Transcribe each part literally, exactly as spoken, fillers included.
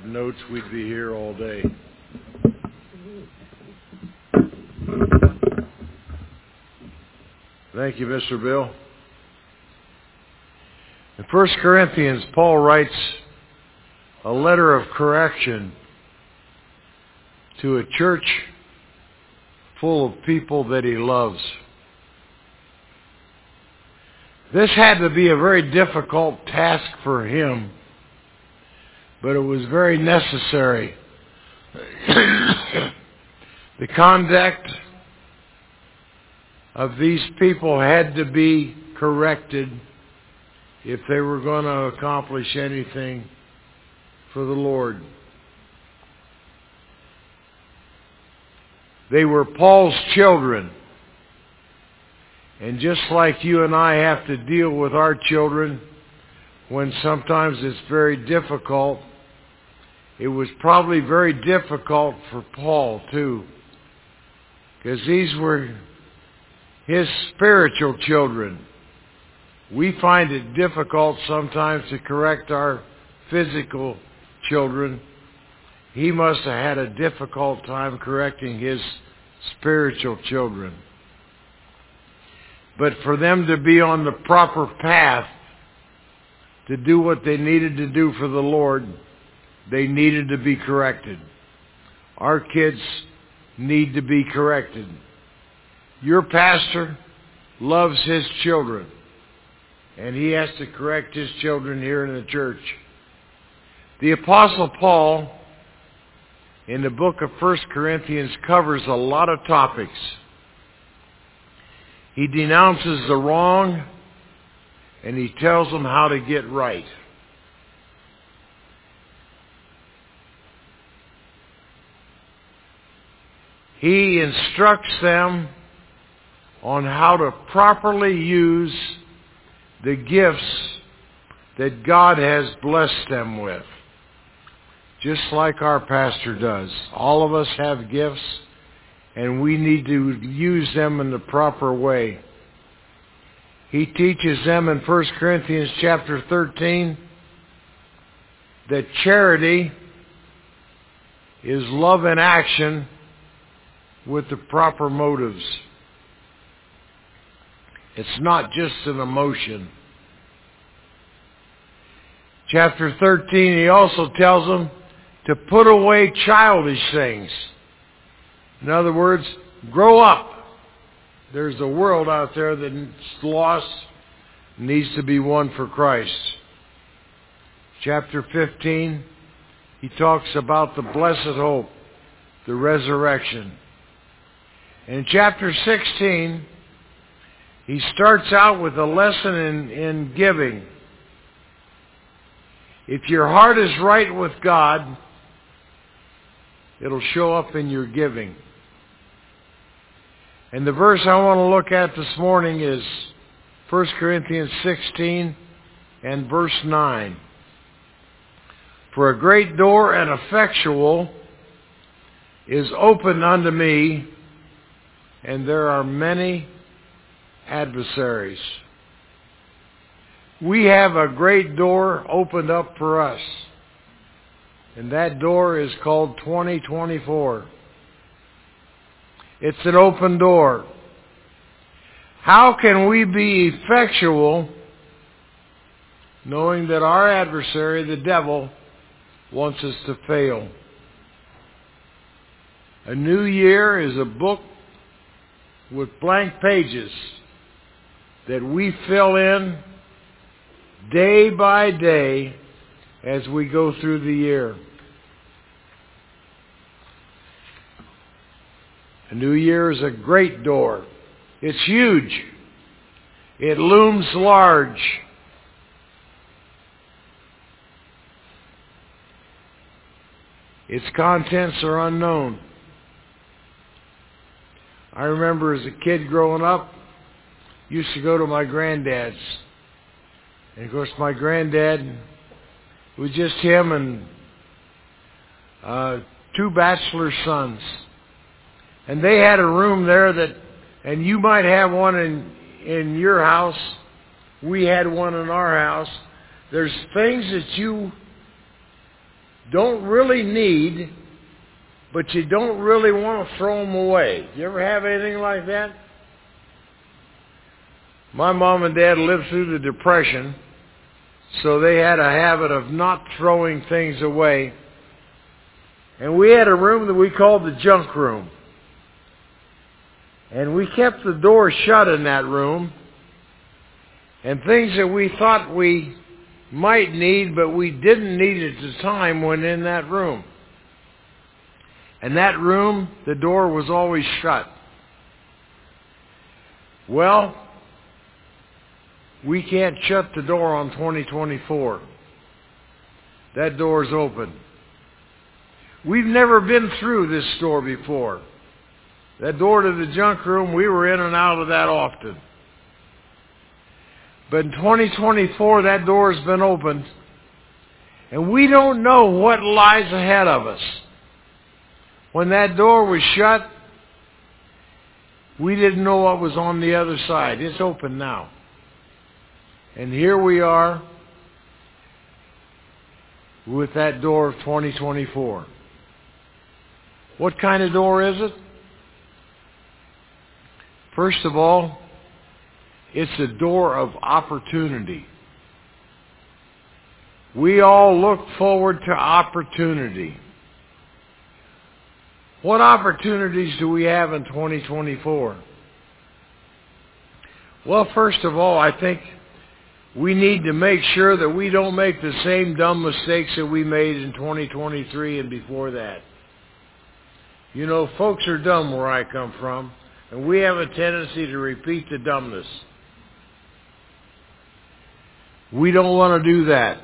notes, we'd be here all day. Thank you, Mister Bill. In First Corinthians, Paul writes a letter of correction to a church full of people that he loves. This had to be a very difficult task for him, but it was very necessary. The conduct of these people had to be corrected if they were going to accomplish anything for the Lord. They were Paul's children. And just like you and I have to deal with our children when sometimes it's very difficult, it was probably very difficult for Paul too, because these were his spiritual children. We find it difficult sometimes to correct our physical children. He must have had a difficult time correcting his spiritual children. But for them to be on the proper path to do what they needed to do for the Lord, they needed to be corrected. Our kids need to be corrected. Your pastor loves his children, and he has to correct his children here in the church. The Apostle Paul, in the book of First Corinthians, covers a lot of topics. He denounces the wrong, and he tells them how to get right. He instructs them on how to properly use the gifts that God has blessed them with. Just like our pastor does. All of us have gifts, and we need to use them in the proper way. He teaches them in First Corinthians chapter thirteen that charity is love in action with the proper motives. It's not just an emotion. Chapter thirteen, he also tells them to put away childish things. In other words, grow up. There's a world out there that's lost, needs to be won for Christ. Chapter fifteen, he talks about the blessed hope, the resurrection. In chapter sixteen, he starts out with a lesson in, in giving. If your heart is right with God, it'll show up in your giving. And the verse I want to look at this morning is First Corinthians sixteen and verse nine. For a great door and effectual is opened unto me, and there are many adversaries. We have a great door opened up for us, and that door is called twenty twenty-four. It's an open door. How can we be effectual knowing that our adversary, the devil, wants us to fail? A new year is a book with blank pages that we fill in day by day as we go through the year. A new year is a great door. It's huge. It looms large. Its contents are unknown. I remember as a kid growing up, used to go to my granddad's. And of course my granddad, it was just him and uh, two bachelor sons. And they had a room there that, and you might have one in, in your house. We had one in our house. There's things that you don't really need, but you don't really want to throw them away. You ever have anything like that? My mom and dad lived through the Depression, so they had a habit of not throwing things away. And we had a room that we called the junk room. And we kept the door shut in that room. And things that we thought we might need, but we didn't need at the time, went in that room. And that room, the door was always shut. Well, we can't shut the door on twenty twenty-four. That door's open. We've never been through this store before. That door to the junk room, we were in and out of that often. But in twenty twenty-four, that door has been opened, and we don't know what lies ahead of us. When that door was shut, we didn't know what was on the other side. It's open now. And here we are with that door of twenty twenty-four. What kind of door is it? First of all, it's a door of opportunity. We all look forward to opportunity. What opportunities do we have in twenty twenty-four? Well, first of all, I think we need to make sure that we don't make the same dumb mistakes that we made in twenty twenty-three and before that. You know, folks are dumb where I come from, and we have a tendency to repeat the dumbness. We don't want to do that.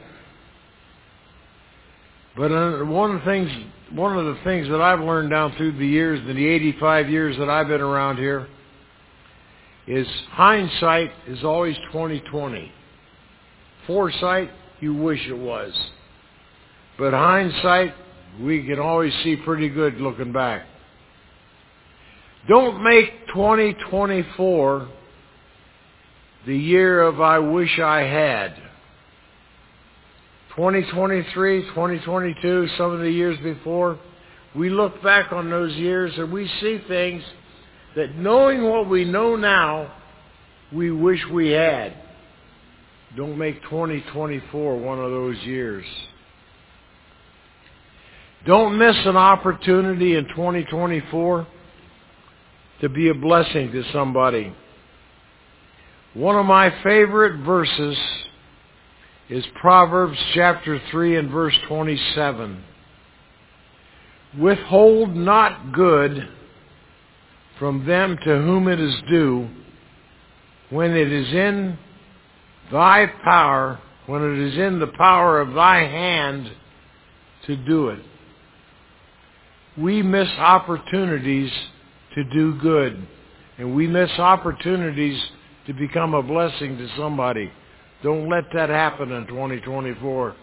But one of the things, one of the things that I've learned down through the years, in the eighty-five years that I've been around here, is hindsight is always twenty twenty. Foresight, you wish it was. But hindsight, we can always see pretty good looking back. Don't make twenty twenty-four the year of I wish I had. twenty twenty-three, twenty twenty-two, some of the years before, we look back on those years and we see things that, knowing what we know now, we wish we had. Don't make twenty twenty-four one of those years. Don't miss an opportunity in twenty twenty-four to be a blessing to somebody. One of my favorite verses is Proverbs chapter three and verse twenty-seven. Withhold not good from them to whom it is due, when it is in thy power, when it is in the power of thy hand to do it. We miss opportunities to do good, and we miss opportunities to become a blessing to somebody. Don't let that happen in twenty twenty-four.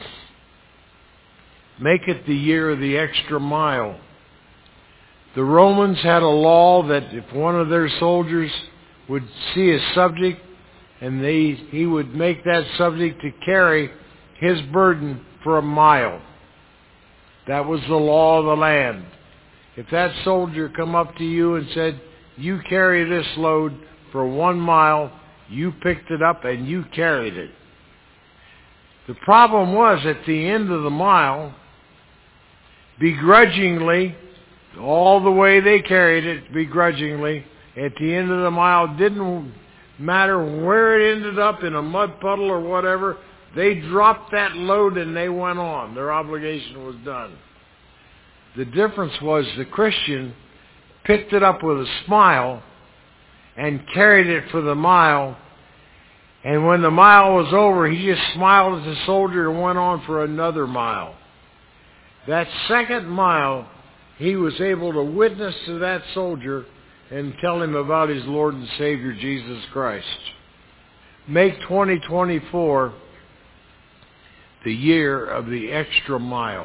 Make it the year of the extra mile. The Romans had a law that if one of their soldiers would see a subject, and they, he would make that subject to carry his burden for a mile. That was the law of the land. If that soldier come up to you and said, you carry this load for one mile, you picked it up and you carried it. The problem was, at the end of the mile, begrudgingly, all the way they carried it, begrudgingly, at the end of the mile, didn't matter where it ended up, in a mud puddle or whatever, they dropped that load and they went on. Their obligation was done. The difference was the Christian picked it up with a smile and carried it for the mile. And when the mile was over, he just smiled at the soldier and went on for another mile. That second mile, he was able to witness to that soldier and tell him about his Lord and Savior, Jesus Christ. Make twenty twenty-four the year of the extra mile.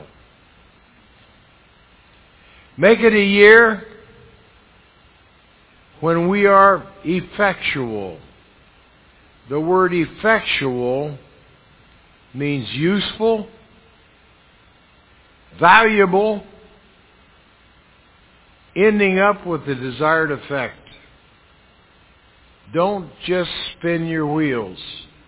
Make it a year when we are effectual. The word effectual means useful, valuable, ending up with the desired effect. Don't just spin your wheels.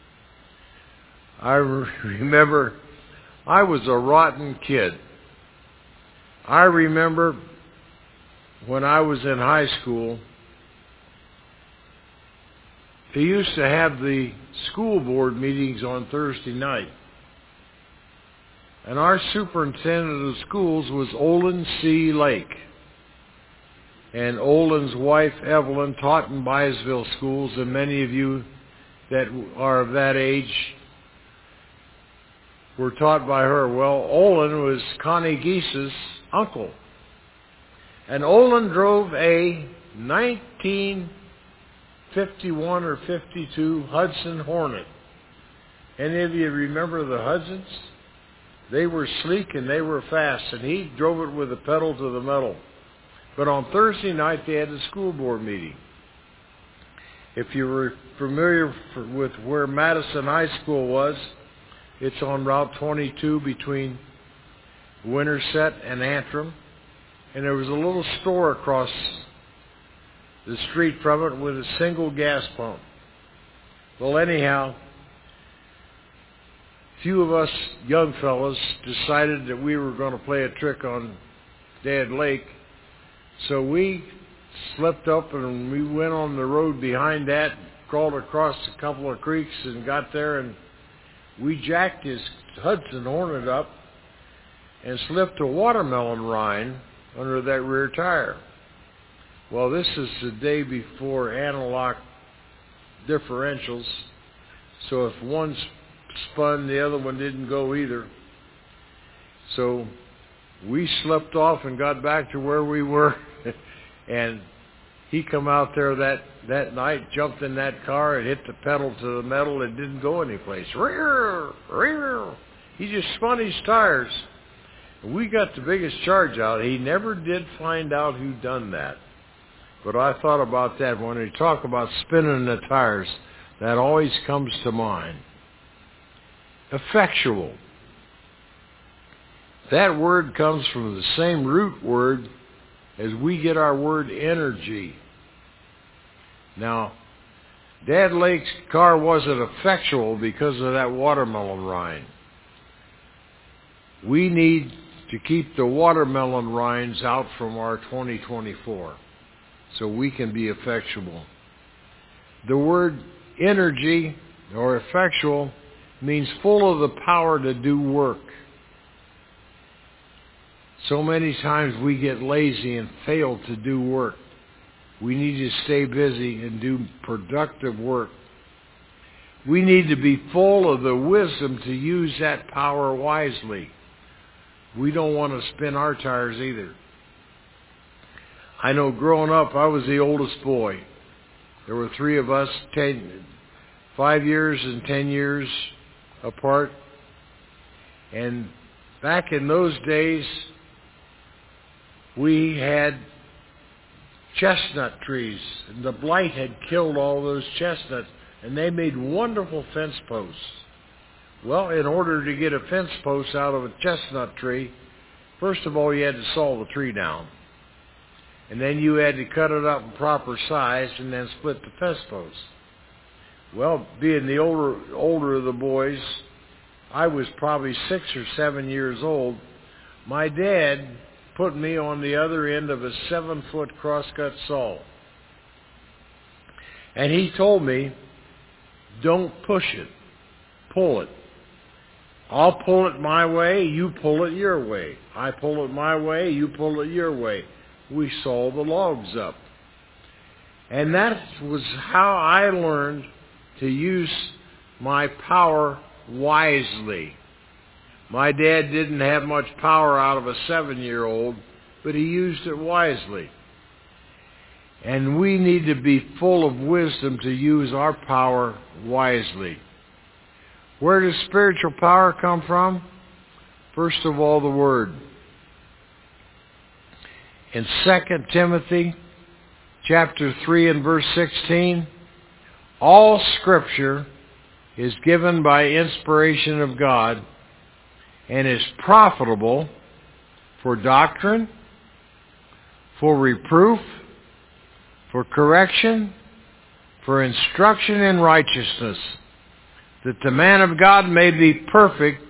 I remember I was a rotten kid. I remember when I was in high school, they used to have the school board meetings on Thursday night. And our superintendent of schools was Olin C. Lake. And Olin's wife, Evelyn, taught in Byesville schools, and many of you that are of that age were taught by her. Well, Olin was Connie Geese's uncle. And Olin drove a nineteen fifty-one or fifty-two Hudson Hornet. Any of you remember the Hudsons? They were sleek and they were fast, and he drove it with the pedal to the metal. But on Thursday night, they had a school board meeting. If you were familiar with where Madison High School was, it's on Route twenty-two between Winterset and Antrim. And there was a little store across the street from it with a single gas pump. Well, anyhow, a few of us young fellows decided that we were going to play a trick on Dad Lake. So we slipped up and we went on the road behind that, crawled across a couple of creeks and got there, and we jacked his Hudson Hornet up and slipped a watermelon rind under that rear tire. Well, this is the day before analog differentials, so if one spun, the other one didn't go either. So we slipped off and got back to where we were, and he come out there that, that night, jumped in that car and hit the pedal to the metal and didn't go anyplace. Rear, rear. He just spun his tires. We got the biggest charge out. He never did find out who done that. But I thought about that. When we talk about spinning the tires, that always comes to mind. Effectual. That word comes from the same root word as we get our word energy. Now, Dad Lake's car wasn't effectual because of that watermelon rind. We need to keep the watermelon rinds out from our twenty twenty-four so we can be effectual. The word energy or effectual means full of the power to do work. So many times we get lazy and fail to do work. We need to stay busy and do productive work. We need to be full of the wisdom to use that power wisely. We don't want to spin our tires either. I know growing up, I was the oldest boy. There were three of us, ten, five years and ten years apart. And back in those days, we had chestnut trees, and the blight had killed all those chestnuts, and they made wonderful fence posts. Well, in order to get a fence post out of a chestnut tree, first of all, you had to saw the tree down. And then you had to cut it up in proper size and then split the fence post. Well, being the older, older of the boys, I was probably six or seven years old. My dad put me on the other end of a seven-foot crosscut saw. And he told me, don't push it, pull it. I'll pull it my way, you pull it your way. I pull it my way, you pull it your way. We saw the logs up. And that was how I learned to use my power wisely. My dad didn't have much power out of a seven-year-old, but he used it wisely. And we need to be full of wisdom to use our power wisely. Where does spiritual power come from? First of all, the Word. In Second Timothy chapter three and verse sixteen, all Scripture is given by inspiration of God and is profitable for doctrine, for reproof, for correction, for instruction in righteousness, that the man of God may be perfect,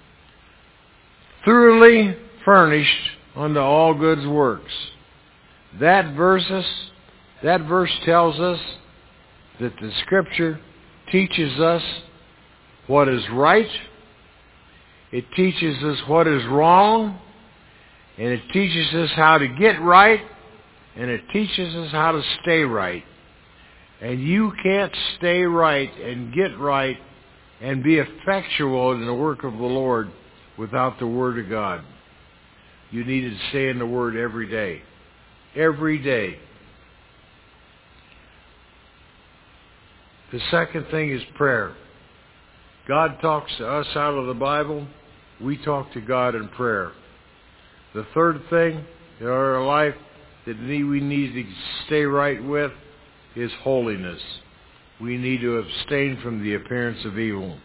thoroughly furnished unto all good works. That verses, that verse tells us that the Scripture teaches us what is right, it teaches us what is wrong, and it teaches us how to get right, and it teaches us how to stay right. And you can't stay right and get right and be effectual in the work of the Lord without the Word of God. You need to stay in the Word every day. Every day. The second thing is prayer. God talks to us out of the Bible. We talk to God in prayer. The third thing in our life that we need to stay right with is holiness. We need to abstain from the appearance of evil.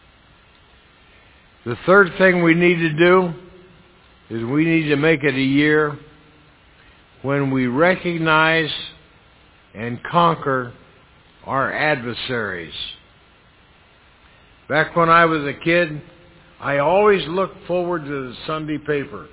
The third thing we need to do is we need to make it a year when we recognize and conquer our adversaries. Back when I was a kid, I always looked forward to the Sunday paper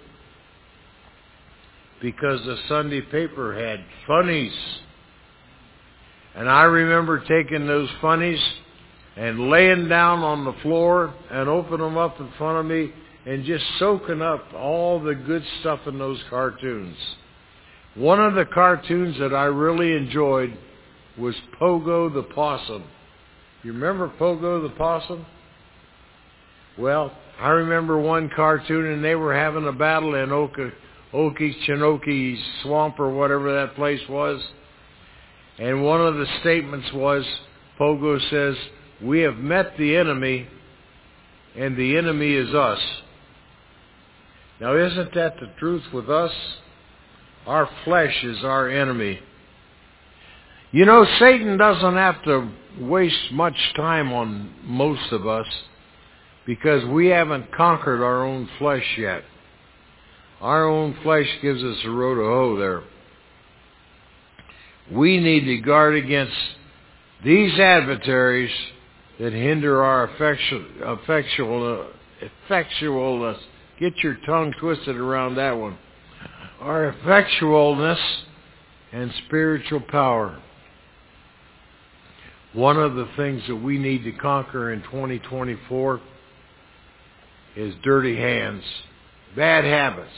because the Sunday paper had funnies. And I remember taking those funnies and laying down on the floor and opening them up in front of me and just soaking up all the good stuff in those cartoons. One of the cartoons that I really enjoyed was Pogo the Possum. You remember Pogo the Possum? Well, I remember one cartoon, and they were having a battle in Oka, Okeechobee Swamp or whatever that place was. And one of the statements was, Pogo says, "We have met the enemy, and the enemy is us." Now, isn't that the truth with us? Our flesh is our enemy. You know, Satan doesn't have to waste much time on most of us because we haven't conquered our own flesh yet. Our own flesh gives us a row to hoe there. We need to guard against these adversaries that hinder our effectual, effectual, effectualness. Get your tongue twisted around that one. Our effectualness and spiritual power. One of the things that we need to conquer in twenty twenty-four is dirty hands, bad habits.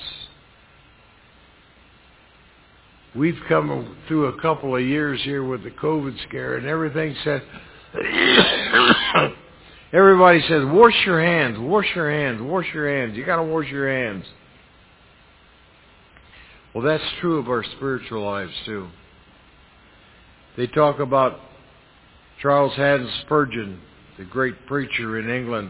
We've come through a couple of years here with the COVID scare, and everything said, everybody says, wash your hands, wash your hands, wash your hands. You got to wash your hands. Well, that's true of our spiritual lives, too. They talk about Charles Haddon Spurgeon, the great preacher in England,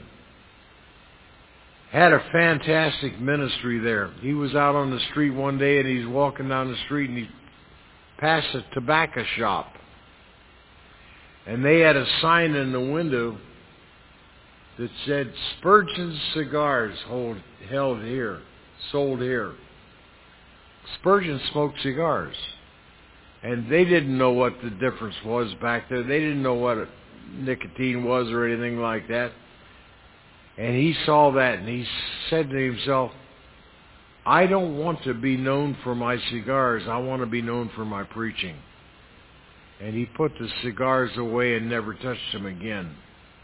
had a fantastic ministry there. He was out on the street one day, and he's walking down the street, and he passed a tobacco shop. And they had a sign in the window that said, "Spurgeon's cigars hold, held here, sold here." Spurgeon smoked cigars. And they didn't know what the difference was back there. They didn't know what nicotine was or anything like that. And he saw that, and he said to himself, I don't want to be known for my cigars. I want to be known for my preaching. And he put the cigars away and never touched them again.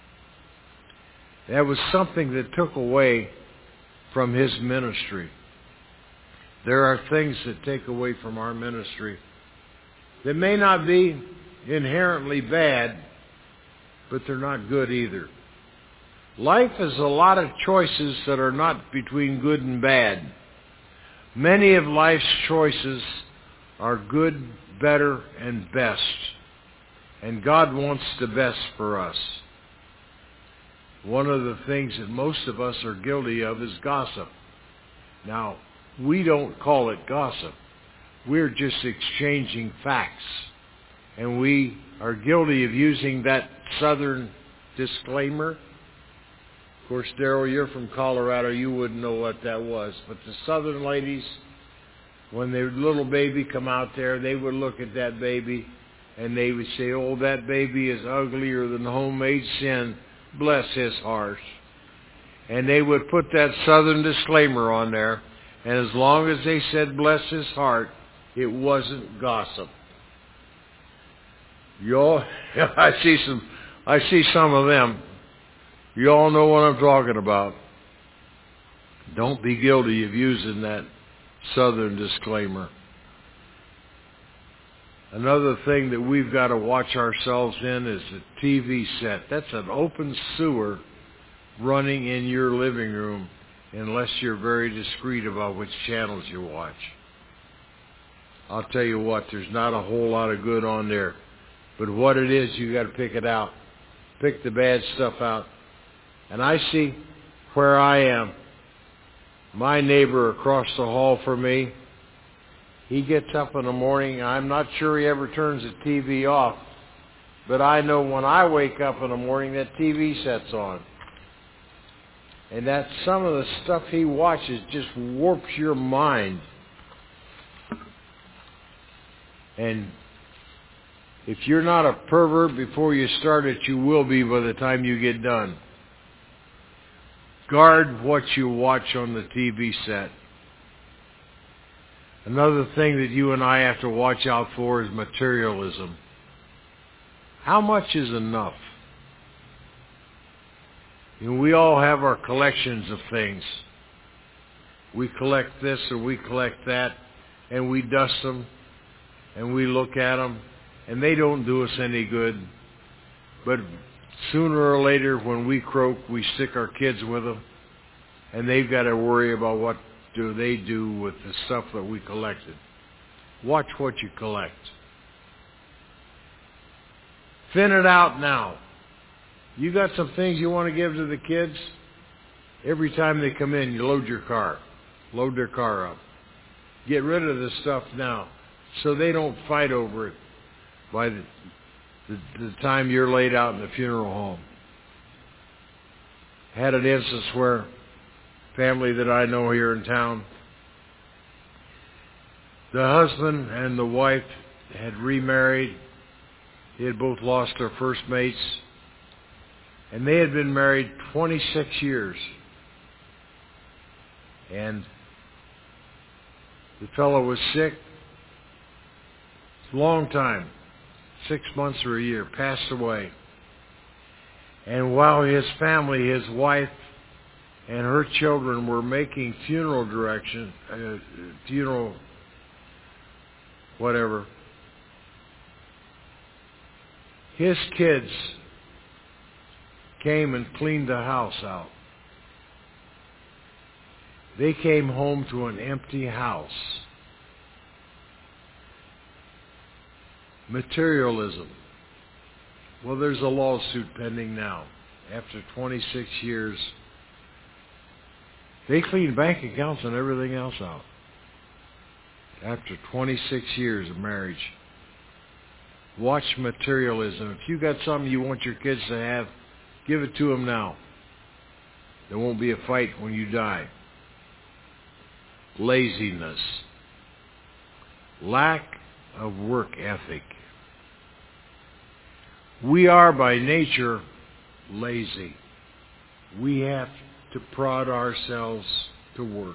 That was something that took away from his ministry. There are things that take away from our ministry that may not be inherently bad, but they're not good either. Life is a lot of choices that are not between good and bad. Many of life's choices are good, better, and best. And God wants the best for us. One of the things that most of us are guilty of is gossip. Now, we don't call it gossip. We're just exchanging facts. And we are guilty of using that southern disclaimer. Of course, Daryl, you're from Colorado. You wouldn't know what that was. But the southern ladies, when their little baby come out there, they would look at that baby and they would say, oh, that baby is uglier than homemade sin. Bless his heart. And they would put that southern disclaimer on there. And as long as they said, bless his heart, it wasn't gossip. Y'all, I see some, I see some of them. You all know what I'm talking about. Don't be guilty of using that southern disclaimer. Another thing that we've got to watch ourselves in is the T V set. That's an open sewer running in your living room unless you're very discreet about which channels you watch. I'll tell you what, there's not a whole lot of good on there. But what it is, you got to pick it out. Pick the bad stuff out. And I see where I am. My neighbor across the hall from me, he gets up in the morning. I'm not sure he ever turns the T V off. But I know when I wake up in the morning, that T V set's on. And that some of the stuff he watches just warps your mind. And if you're not a pervert before you start it, you will be by the time you get done. Guard what you watch on the T V set. Another thing that you and I have to watch out for is materialism. How much is enough? You know, we all have our collections of things. We collect this or we collect that, and we dust them, and we look at them, and they don't do us any good. But sooner or later, when we croak, we stick our kids with them, and they've got to worry about what do they do with the stuff that we collected. Watch what you collect. Thin it out now. You got some things you want to give to the kids? Every time they come in, you load your car. Load their car up. Get rid of the stuff now so they don't fight over it by the, the, the time you're laid out in the funeral home. Had an instance where family that I know here in town, the husband and the wife had remarried. They had both lost their first mates. And they had been married twenty-six years. And the fellow was sick. Long time. Six months or a year. Passed away. And while his family, his wife, and her children were making funeral direction, uh, funeral, whatever, his kids came and cleaned the house out. They came home to an empty house. Materialism. Well, there's a lawsuit pending now. After twenty-six years, they cleaned bank accounts and everything else out. After twenty-six years of marriage. Watch materialism. If you got something you want your kids to have, give it to them now. There won't be a fight when you die. Laziness. Lack of work ethic. We are by nature lazy. We have to prod ourselves to work.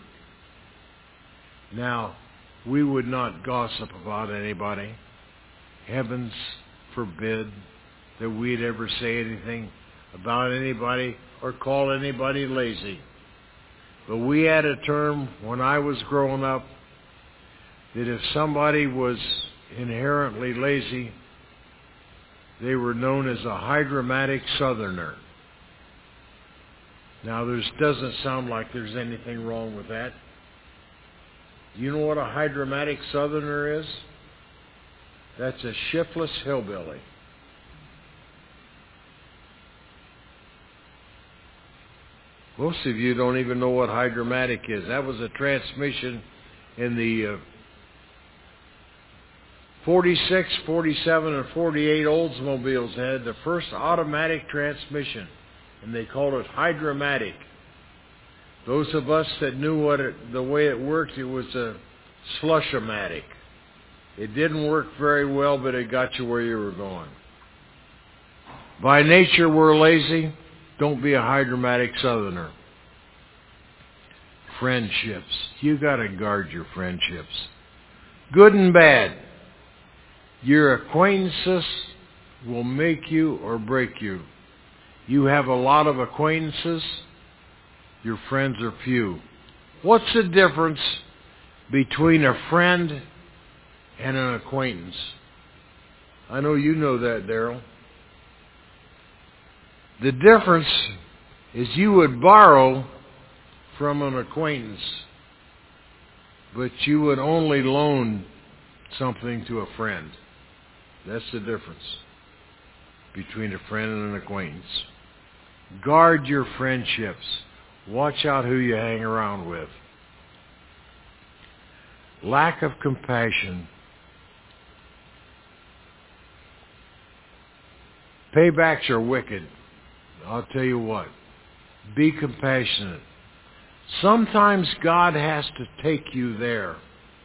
Now, we would not gossip about anybody. Heavens forbid that we'd ever say anything about anybody or call anybody lazy. But we had a term when I was growing up that if somebody was inherently lazy, they were known as a hydromatic southerner. Now, there doesn't sound like there's anything wrong with that. Do you know what a hydromatic southerner is? That's a shiftless hillbilly. Most of you don't even know what hydromatic is. That was a transmission in the uh, forty-six, forty-seven, and forty-eight Oldsmobiles. They had the first automatic transmission. and they called it Hydromatic. Those of us that knew what it, the way it worked, it was a Slush-O-Matic. It didn't work very well, but it got you where you were going. By nature, we're lazy. Don't be a Hydromatic Southerner. Friendships. You got to guard your friendships. Good and bad. Your acquaintances will make you or break you. You have a lot of acquaintances. Your friends are few. What's the difference between a friend and an acquaintance? I know you know that, Darrell. The difference is you would borrow from an acquaintance, but you would only loan something to a friend. That's the difference between a friend and an acquaintance. Guard your friendships. Watch out who you hang around with. Lack of compassion. Paybacks are wicked. I'll tell you what. Be compassionate. Sometimes God has to take you there.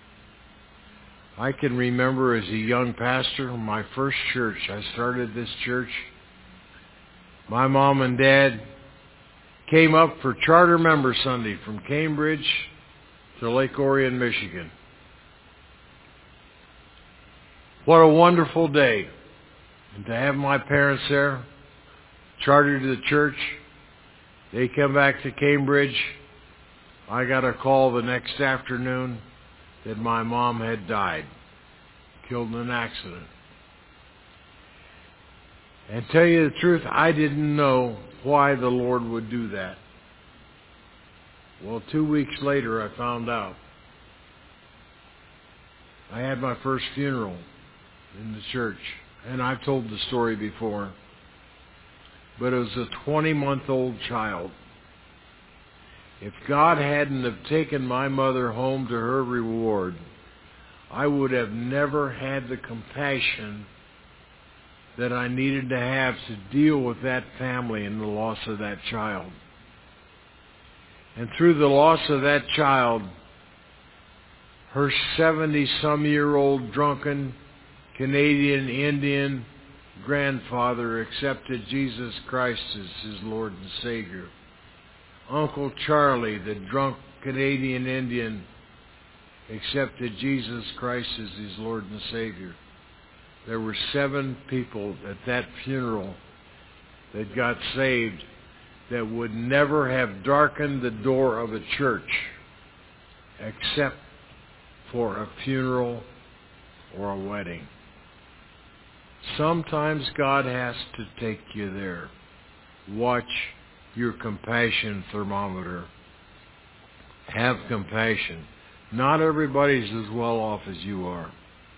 I can remember as a young pastor, my first church, I started this church. My mom and dad came up for Charter Member Sunday from Cambridge to Lake Orion, Michigan. What a wonderful day. And to have my parents there, chartered the church, they come back to Cambridge. I got a call the next afternoon that my mom had died, killed in an accident. And tell you the truth, I didn't know why the Lord would do that. Well, two weeks later, I found out. I had my first funeral in the church, and I've told the story before, but it was a twenty-month-old child. If God hadn't have taken my mother home to her reward, I would have never had the compassion that I needed to have to deal with that family and the loss of that child. And through the loss of that child, her seventy-some-year-old drunken Canadian Indian grandfather accepted Jesus Christ as his Lord and Savior. Uncle Charlie, the drunk Canadian Indian, accepted Jesus Christ as his Lord and Savior. There were seven people at that funeral that got saved that would never have darkened the door of a church except for a funeral or a wedding. Sometimes God has to take you there. Watch your compassion thermometer. Have compassion. Not everybody's as well off as you are.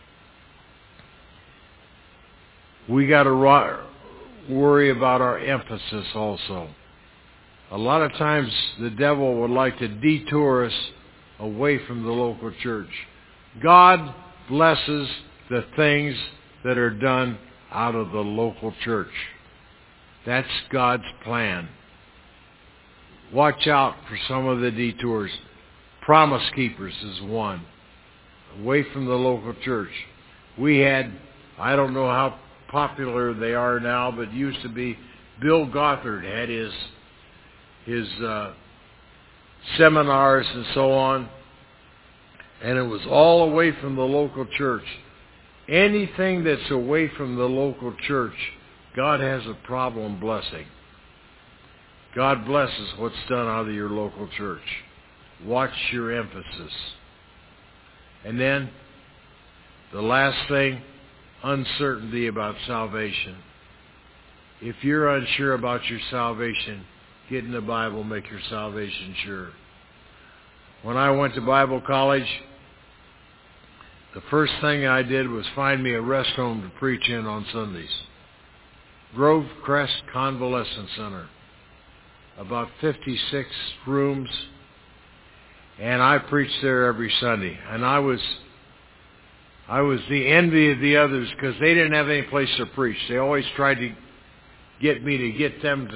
We got to ro- worry about our emphasis also. A lot of times the devil would like to detour us away from the local church. God blesses the things that are done out of the local church. That's God's plan. Watch out for some of the detours. Promise Keepers is one. Away from the local church. We had, I don't know how popular they are now, but it used to be Bill Gothard had his his uh, seminars and so on, and it was all away from the local church. Anything that's away from the local church, God has a problem blessing. God blesses what's done out of your local church. Watch your emphasis. And then, the last thing, uncertainty about salvation. If you're unsure about your salvation, get in the Bible, make your salvation sure. When I went to Bible college, the first thing I did was find me a rest home to preach in on Sundays. Grove Crest Convalescent Center. About fifty-six rooms, and I preached there every Sunday. And I was I was the envy of the others because they didn't have any place to preach. They always tried to get me to get them to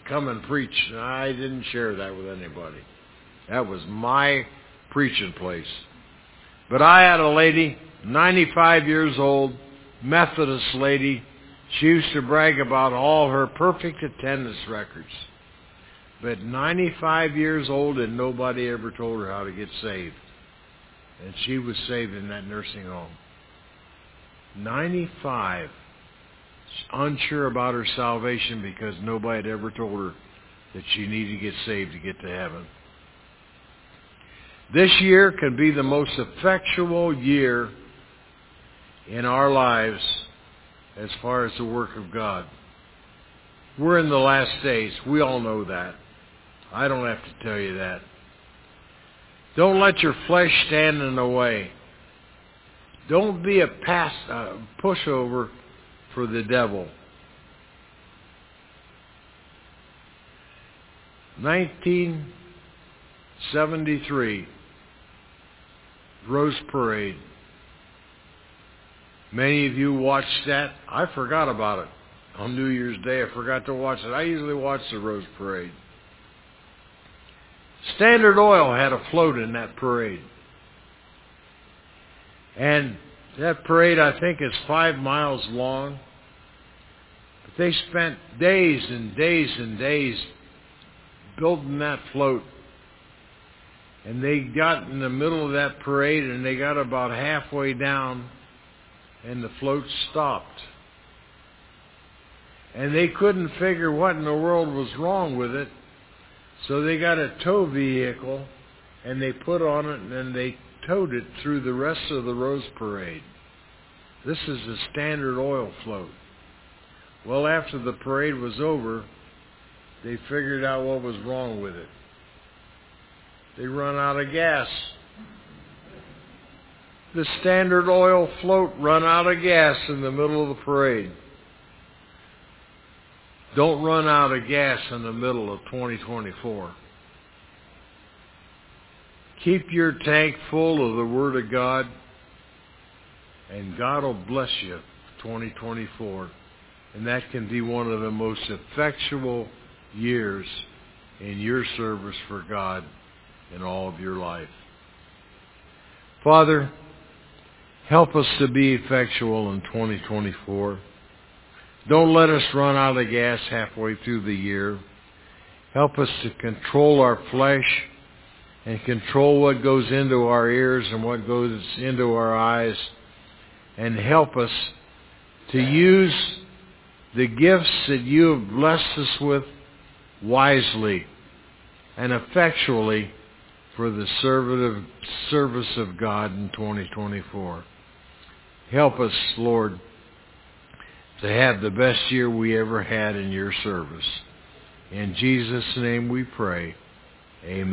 come and preach. I didn't share that with anybody. That was my preaching place. But I had a lady, ninety-five years old, Methodist lady. She used to brag about all her perfect attendance records. But ninety-five years old and nobody ever told her how to get saved. And she was saved in that nursing home. ninety-five. Unsure about her salvation because nobody had ever told her that she needed to get saved to get to heaven. This year can be the most effectual year in our lives as far as the work of God. We're in the last days. We all know that. I don't have to tell you that. Don't let your flesh stand in the way. Don't be a pass, uh, pushover for the devil. nineteen seventy-three, Rose Parade. Many of you watched that. I forgot about it. On New Year's Day, I forgot to watch it. I usually watch the Rose Parade. Standard Oil had a float in that parade. And that parade, I think, is five miles long. But they spent days and days and days building that float. And they got in the middle of that parade, and they got about halfway down, and the float stopped. And they couldn't figure what in the world was wrong with it. So they got a tow vehicle, and they put on it, and they towed it through the rest of the Rose Parade. This is a Standard Oil float. Well, after the parade was over, they figured out what was wrong with it. They run out of gas. The Standard Oil float run out of gas in the middle of the parade. Don't run out of gas in the middle of twenty twenty-four. Keep your tank full of the Word of God, and God will bless you for twenty twenty-four. And that can be one of the most effectual years in your service for God in all of your life. Father, help us to be effectual in twenty twenty-four. Don't let us run out of gas halfway through the year. Help us to control our flesh and control what goes into our ears and what goes into our eyes. And help us to use the gifts that you have blessed us with wisely and effectually for the service of God in twenty twenty-four. Help us, Lord, to have the best year we ever had in your service. In Jesus' name we pray. Amen.